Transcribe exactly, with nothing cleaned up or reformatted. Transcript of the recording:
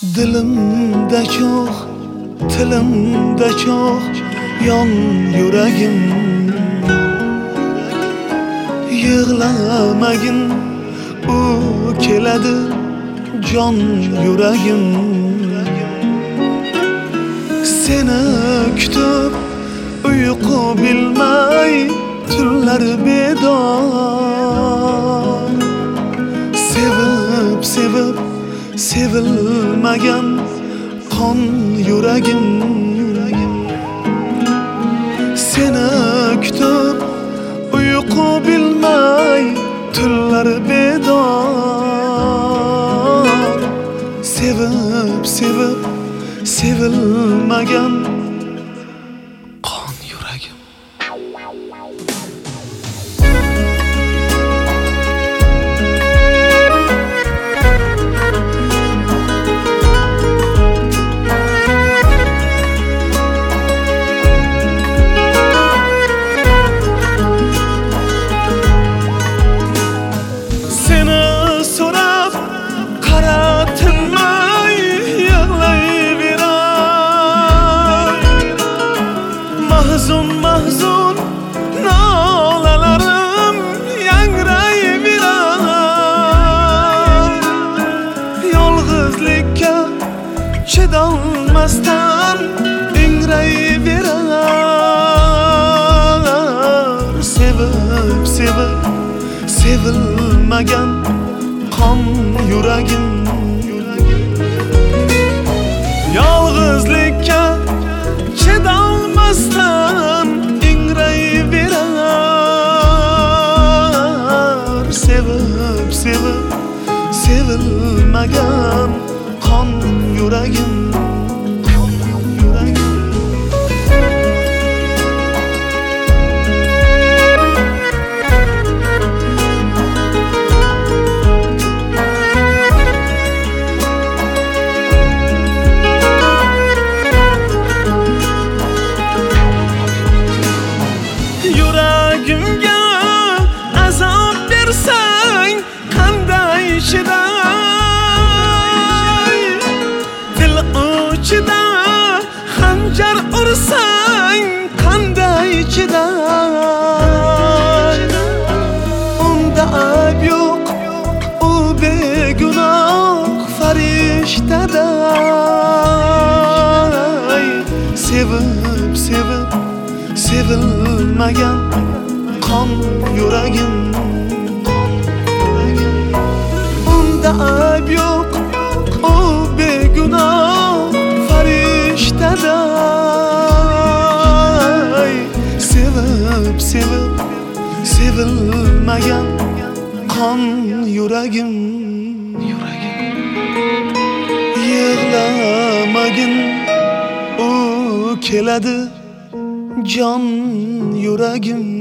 Dilimde çok, tilimde çok yon yüreğim. Yığlamagin u keladi jon yüreğim. Seni kütüp uyku bilmey tunlar bedor. Sevip sevip sevilmegen qon yüreğim. Seni kütüp uyku bilmey tunlar bedor. Sevip sevip sevilmegen qon yüreğim. Mahzun mahzun nalalarım yangrayıverar. Yolg'izlikka chidolmasdan ingrayıverar. Sevip sevip sevilmagan qon yüreğim. Yolg'izlikka chidolmasdan ingrayıverar. Sevip sevip sevilmagan qon yüreğim. Yüreğimge azap versen qanday chiday. Dil uchida xanjar ursan qanday chiday. Unda ayb yo'q, u begunoh farishtaday. Sevib sevib sevilmagan qon yüreğim. Unda ayb yo'q, u begunoh farishtaday. Sevib sevib sevilmagan qon yüreğim. Yığlamagin u keladi jon yüreğim.